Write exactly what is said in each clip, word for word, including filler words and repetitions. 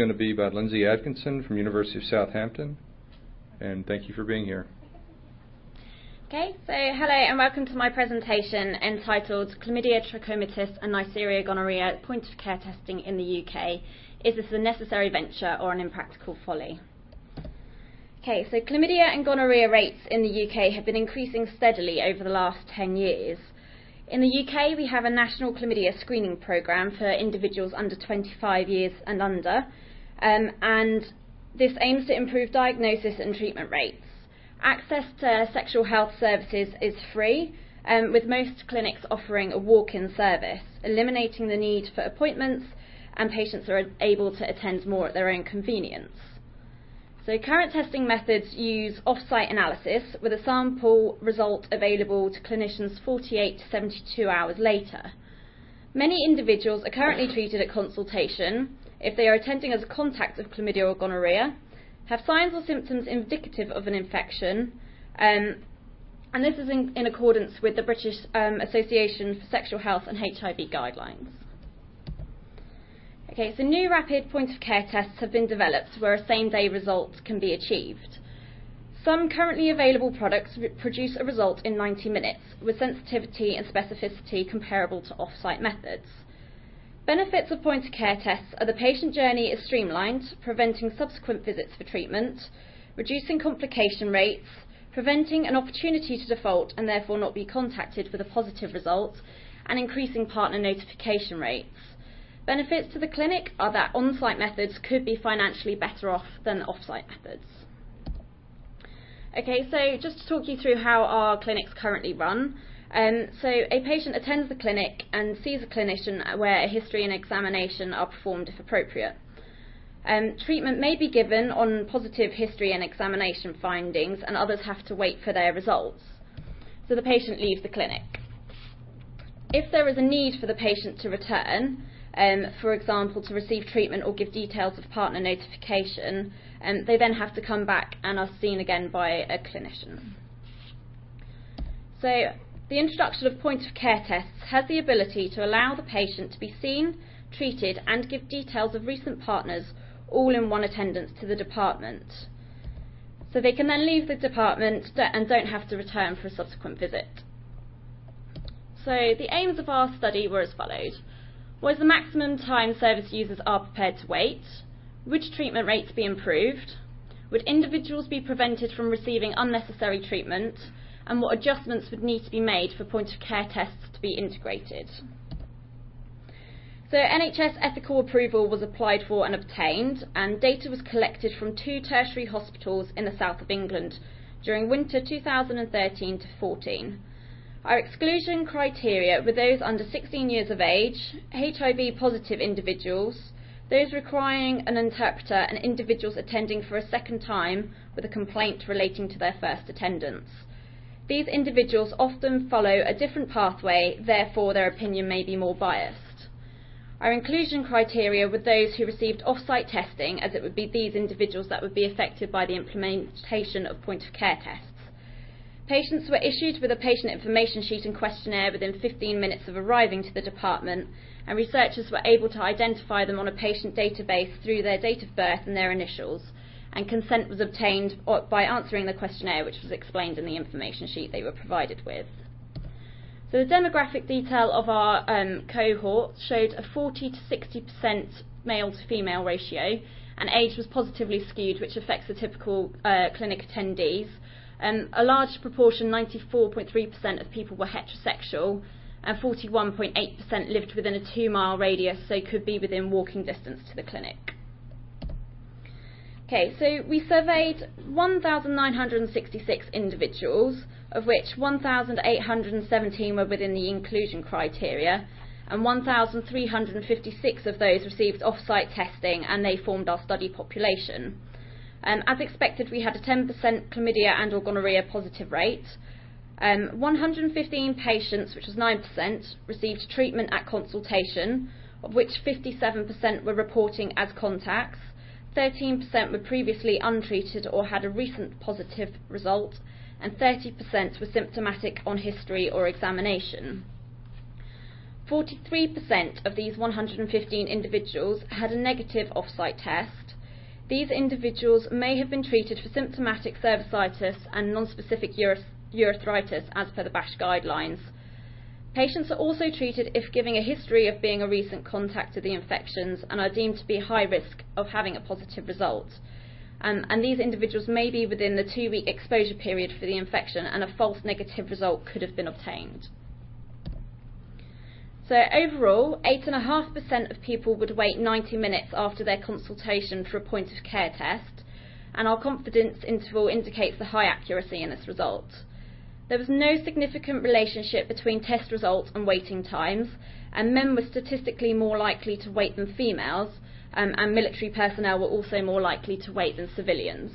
going to be by Lindsay Atkinson from University of Southampton, and thank you for being here. Okay, so hello and welcome to my presentation entitled Chlamydia trachomatis and Neisseria gonorrhea point of care testing in the U K. Is this a necessary venture or an impractical folly? Okay, so chlamydia and gonorrhea rates in the U K have been increasing steadily over the last ten years. In the U K, we have a national chlamydia screening programme for individuals under twenty-five years and under, um, and this aims to improve diagnosis and treatment rates. Access to sexual health services is free, um, with most clinics offering a walk-in service, eliminating the need for appointments, and patients are able to attend more at their own convenience. So current testing methods use off-site analysis with a sample result available to clinicians forty-eight to seventy-two hours later. Many individuals are currently treated at consultation if they are attending as a contact of chlamydia or gonorrhea, have signs or symptoms indicative of an infection, um, and this is in, in accordance with the British um, Association for Sexual Health and H I V guidelines. Okay, so new rapid point-of-care tests have been developed where a same-day result can be achieved. Some currently available products produce a result in ninety minutes, with sensitivity and specificity comparable to off-site methods. Benefits of point-of-care tests are the patient journey is streamlined, preventing subsequent visits for treatment, reducing complication rates, preventing an opportunity to default and therefore not be contacted with a positive result, and increasing partner notification rates. Benefits to the clinic are that on-site methods could be financially better off than off-site methods. Okay, so just to talk you through how our clinics currently run. Um, so a patient attends the clinic and sees a clinician where a history and examination are performed if appropriate. Um, treatment may be given on positive history and examination findings, and others have to wait for their results. So the patient leaves the clinic. If there is a need for the patient to return, Um, for example, to receive treatment or give details of partner notification, um, they then have to come back and are seen again by a clinician. So the introduction of point-of-care tests has the ability to allow the patient to be seen, treated and give details of recent partners all in one attendance to the department. So they can then leave the department and don't have to return for a subsequent visit. So the aims of our study were as follows. What is the maximum time service users are prepared to wait? Would treatment rates be improved? Would individuals be prevented from receiving unnecessary treatment? And what adjustments would need to be made for point-of-care tests to be integrated? So N H S ethical approval was applied for and obtained, and data was collected from two tertiary hospitals in the south of England during winter two thousand thirteen to fourteen. Our exclusion criteria were those under sixteen years of age, H I V positive individuals, those requiring an interpreter, and individuals attending for a second time with a complaint relating to their first attendance. These individuals often follow a different pathway, therefore their opinion may be more biased. Our inclusion criteria were those who received off-site testing, as it would be these individuals that would be affected by the implementation of point-of-care tests. Patients were issued with a patient information sheet and questionnaire within fifteen minutes of arriving to the department, and researchers were able to identify them on a patient database through their date of birth and their initials, and consent was obtained by answering the questionnaire, which was explained in the information sheet they were provided with. So the demographic detail of our um, cohort showed a forty to sixty percent male to female ratio, and age was positively skewed, which affects the typical uh, clinic attendees. Um, a large proportion, ninety-four point three percent of people were heterosexual, and forty-one point eight percent lived within a two-mile radius, so could be within walking distance to the clinic. Okay, so we surveyed one thousand nine hundred sixty-six individuals, of which one thousand eight hundred seventeen were within the inclusion criteria, and one thousand three hundred fifty-six of those received off-site testing, and they formed our study population. Um, as expected, we had a ten percent chlamydia and or gonorrhea positive rate. Um, one hundred fifteen patients, which was nine percent, received treatment at consultation, of which fifty-seven percent were reporting as contacts, thirteen percent were previously untreated or had a recent positive result, and thirty percent were symptomatic on history or examination. forty-three percent of these one hundred fifteen individuals had a negative off-site test. These individuals may have been treated for symptomatic cervicitis and non-specific ureth- urethritis as per the B A S H guidelines. Patients are also treated if giving a history of being a recent contact to the infections and are deemed to be high risk of having a positive result. Um, and these individuals may be within the two-week exposure period for the infection, and a false negative result could have been obtained. So overall, eight point five percent of people would wait ninety minutes after their consultation for a point-of-care test, and our confidence interval indicates the high accuracy in this result. There was no significant relationship between test results and waiting times, and men were statistically more likely to wait than females, um, and military personnel were also more likely to wait than civilians.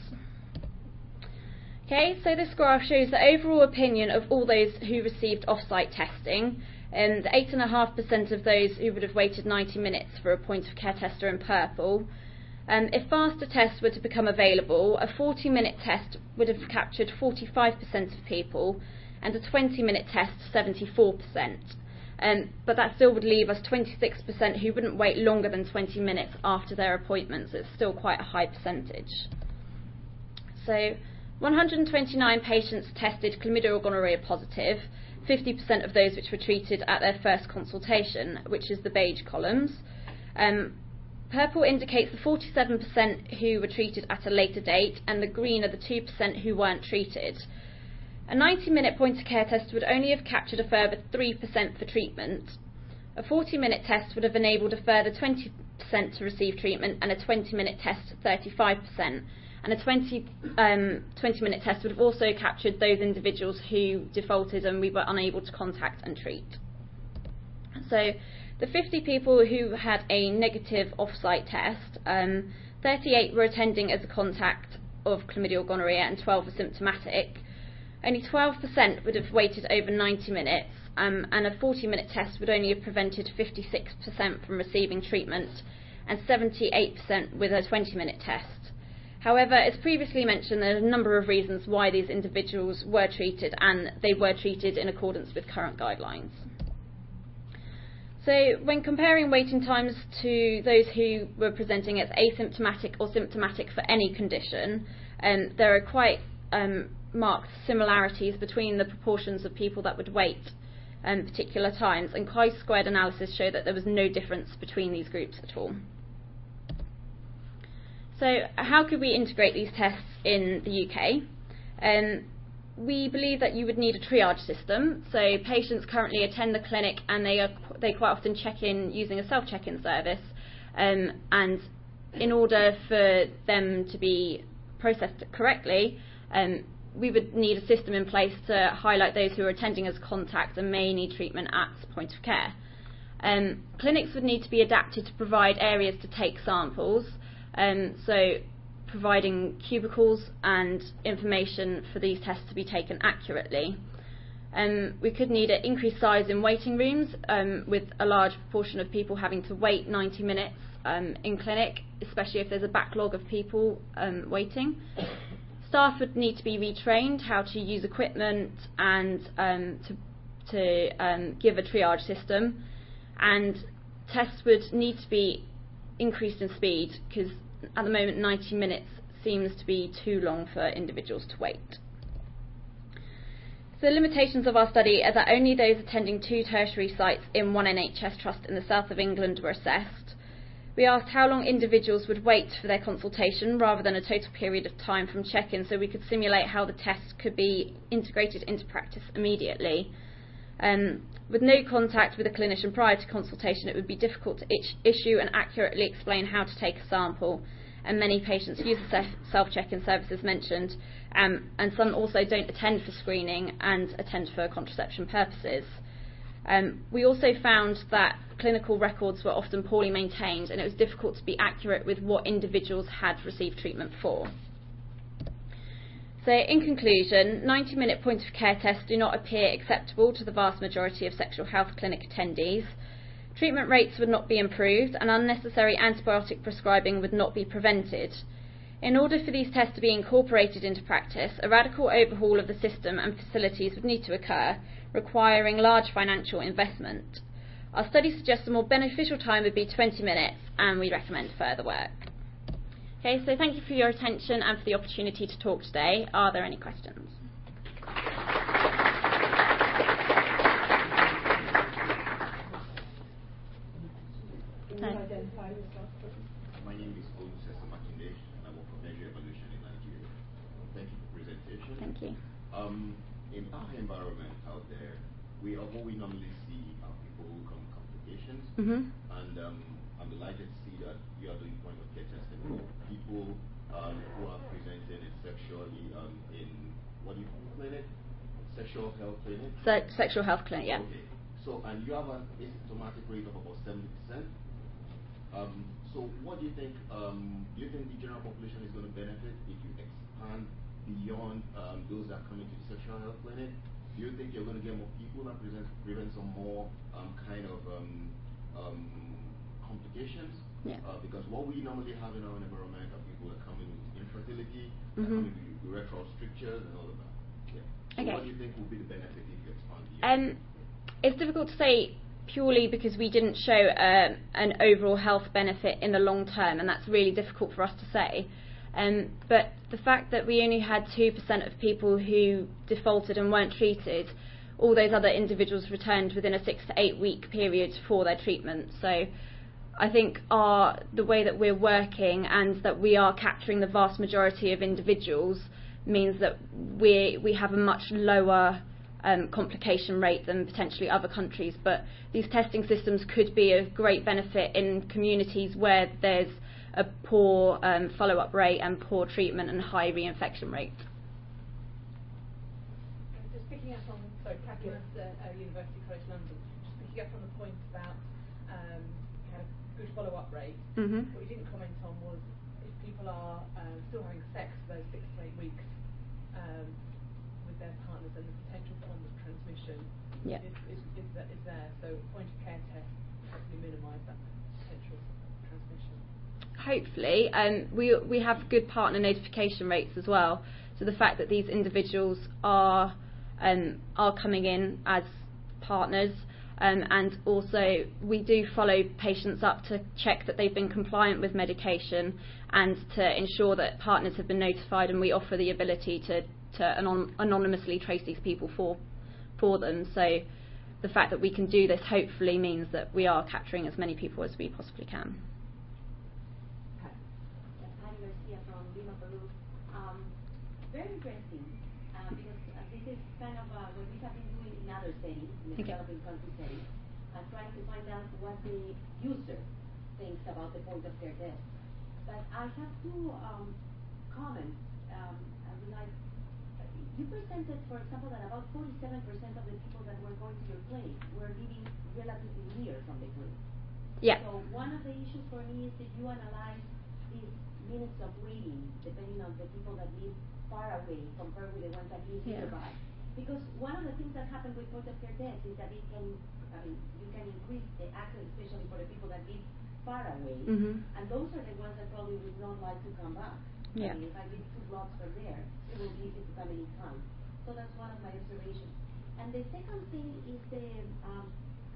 Okay, so this graph shows the overall opinion of all those who received off-site testing, and eight point five percent of those who would have waited ninety minutes for a point-of-care test are in purple. Um, if faster tests were to become available, a forty minute test would have captured forty-five percent of people, and a twenty minute test seventy-four percent. Um, but that still would leave us twenty-six percent who wouldn't wait longer than twenty minutes after their appointments. It's still quite a high percentage. So one hundred twenty-nine patients tested chlamydia or gonorrhea positive, fifty percent of those which were treated at their first consultation, which is the beige columns. Um, Purple indicates the forty-seven percent who were treated at a later date, and the green are the two percent who weren't treated. A ninety minute point-of-care test would only have captured a further three percent for treatment. A forty minute test would have enabled a further twenty percent to receive treatment, and a twenty minute test thirty-five percent. And a twenty minute test would have also captured those individuals who defaulted and we were unable to contact and treat. So the fifty people who had a negative off-site test, um, thirty-eight were attending as a contact of chlamydia or gonorrhea and twelve were symptomatic. Only twelve percent would have waited over ninety minutes, um, and a forty minute test would only have prevented fifty-six percent from receiving treatment, and seventy-eight percent with a twenty minute test. However, as previously mentioned, there are a number of reasons why these individuals were treated, and they were treated in accordance with current guidelines. So when comparing waiting times to those who were presenting as asymptomatic or symptomatic for any condition, um, there are quite um, marked similarities between the proportions of people that would wait um, particular times, and chi-squared analysis showed that there was no difference between these groups at all. So how could we integrate these tests in the U K? Um, we believe that you would need a triage system. So patients currently attend the clinic and they are they quite often check in using a self-check-in service, um, and in order for them to be processed correctly, um, we would need a system in place to highlight those who are attending as contact and may need treatment at point of care. Um, clinics would need to be adapted to provide areas to take samples, um, so providing cubicles and information for these tests to be taken accurately. Um, we could need an increased size in waiting rooms, um, with a large proportion of people having to wait ninety minutes um, in clinic, especially if there's a backlog of people um, waiting. Staff would need to be retrained how to use equipment and um, to, to um, give a triage system, and tests would need to be increased in speed, because at the moment ninety minutes seems to be too long for individuals to wait. So the limitations of our study are that only those attending two tertiary sites in one N H S trust in the south of England were assessed. We asked how long individuals would wait for their consultation rather than a total period of time from check-in, so we could simulate how the tests could be integrated into practice immediately. Um, with no contact with a clinician prior to consultation, it would be difficult to issue and accurately explain how to take a sample, and many patients use the self-check-in services mentioned, um, and some also don't attend for screening and attend for contraception purposes. Um, we also found that clinical records were often poorly maintained, and it was difficult to be accurate with what individuals had received treatment for. So in conclusion, ninety minute point-of-care tests do not appear acceptable to the vast majority of sexual health clinic attendees. Treatment rates would not be improved, and unnecessary antibiotic prescribing would not be prevented. In order for these tests to be incorporated into practice, a radical overhaul of the system and facilities would need to occur, requiring large financial investment. Our study suggests a more beneficial time would be twenty minutes, and we recommend further work. Okay, so thank you for your attention and for the opportunity to talk today. Are there any questions? My name is Olusegun Makinde, and I work for Measure Evolution in Nigeria. Thank you for the presentation. Thank you. Um, in our environment out there, we are what we normally see are people who come with complications, Mm-hmm. and um, I'm delighted to see that you are doing point of care testing for people um, who are presenting in sexually um, in what do you call the clinic? Sexual health clinic. Se- sexual health clinic, yeah. Okay. So, and you have an asymptomatic rate of about seventy percent. Um, so what do you think, um, do you think the general population is going to benefit if you expand beyond um, those that come into the sexual health clinic? Do you think you're going to get more people that present, prevent some more um, kind of um, um, complications? Yeah. Uh, because what we normally have in our environment are people that come in with infertility, Mm-hmm. that come in with urethral strictures and all of that. Yeah. So Okay. what do you think will be the benefit if you expand beyond? Um, it's difficult to say purely because we didn't show uh, an overall health benefit in the long term, and that's really difficult for us to say. Um, but the fact that we only had two percent of people who defaulted and weren't treated, all those other individuals returned within a six to eight week period for their treatment. So I think our, the way that we're working and that we are capturing the vast majority of individuals means that we we have a much lower um, complication rate than potentially other countries. But these testing systems could be a great benefit in communities where there's a poor um, follow-up rate and poor treatment and high reinfection rate. Just picking up on, sorry, Catherine at uh, University College London, just picking up on the point about um, kind of good follow-up rate. Mm-hmm. What you didn't comment on was if people are uh, still having sex for those six to eight weeks um, with their partners, and the potential for onward transmission Yeah. is, is, is, that, is there. So point of care tests hopefully minimise that potential transmission. Hopefully, um, we we have good partner notification rates as well. So the fact that these individuals are um, are coming in as partners, um, and also we do follow patients up to check that they've been compliant with medication and to ensure that partners have been notified, and we offer the ability to to anon- anonymously trace these people for for them. So the fact that we can do this hopefully means that we are capturing as many people as we possibly can. Um, very interesting, uh, because uh, this is kind of uh, what we have been doing in other settings, in the Okay. developing country settings, uh, trying to find out what the user thinks about the point of care test. But I have two um, comments. Um, I would like, uh, you presented, for example, that about forty-seven percent of the people that were going to your clinic were living relatively near from the clinic. Yeah. So one of the issues for me is that you analyze these minutes of waiting, depending on the people that live far away compared with the ones that live Yeah. nearby. Because one of the things that happen with point of care tests is that it can, I mean, you can increase the access, especially for the people that live far away. Mm-hmm. And those are the ones that probably would not like to come back. Yeah. I mean, if I live two blocks from there, it will be easy to come anytime. So that's one of my observations. And the second thing is the, um,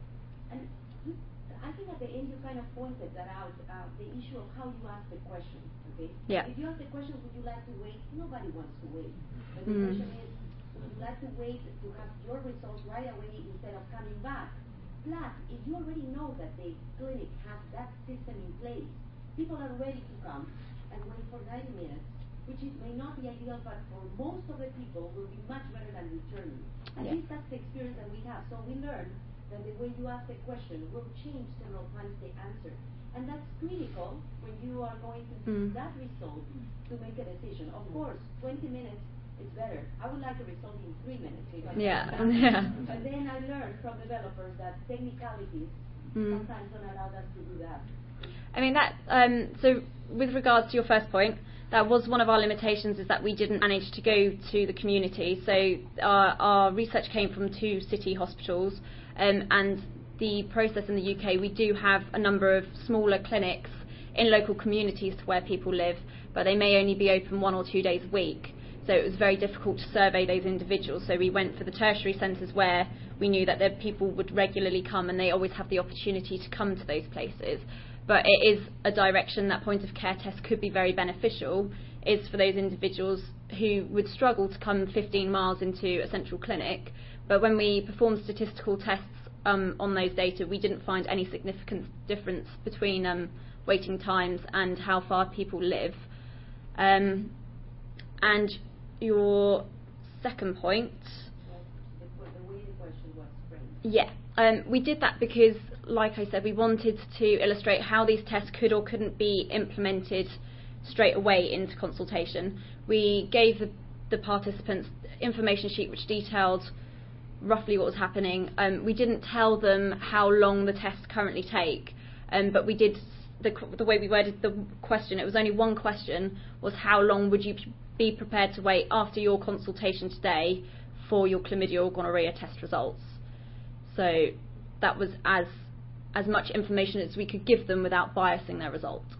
and you, I think at the end you kind of pointed that out, uh, the issue of how you ask the question, okay? Yeah. If you ask the question, would you like to wait? Nobody wants to wait. But the Mm. question is, would you like to wait to have your results right away instead of coming back? Plus, if you already know that the clinic has that system in place, people are ready to come and wait for ninety minutes, which is, may not be ideal, but for most of the people will be much better than returning. At Yeah. least that's the experience that we have. So we learned that the way you ask the question will change several times the answer. And that's critical when you are going to use Mm. that result to make a decision. Of course, twenty minutes is better. I would like a result in three minutes. If I Yeah, can. yeah. But then I learned from developers that technicalities Mm. sometimes don't allow us to do that. I mean that. Um, so with regards to your first point, that was one of our limitations, is that we didn't manage to go to the community. So our, our research came from two city hospitals, um, and the process in the U K, we do have a number of smaller clinics in local communities to where people live, but they may only be open one or two days a week. So it was very difficult to survey those individuals. So we went for the tertiary centres where we knew that the people would regularly come and they always have the opportunity to come to those places. But it is a direction that point of care tests could be very beneficial, is for those individuals who would struggle to come fifteen miles into a central clinic. But when we performed statistical tests um, on those data, we didn't find any significant difference between um, waiting times and how far people live. Um, and your second point... Well, the, the way the question was framed. Yeah, um, we did that because, like I said, we wanted to illustrate how these tests could or couldn't be implemented straight away into consultation. We gave the, the participants information sheet which detailed roughly what was happening. Um, we didn't tell them how long the tests currently take, um, but we did, the, the way we worded the question, it was only one question, was how long would you be prepared to wait after your consultation today for your chlamydia or gonorrhea test results. So that was as as much information as we could give them without biasing their result.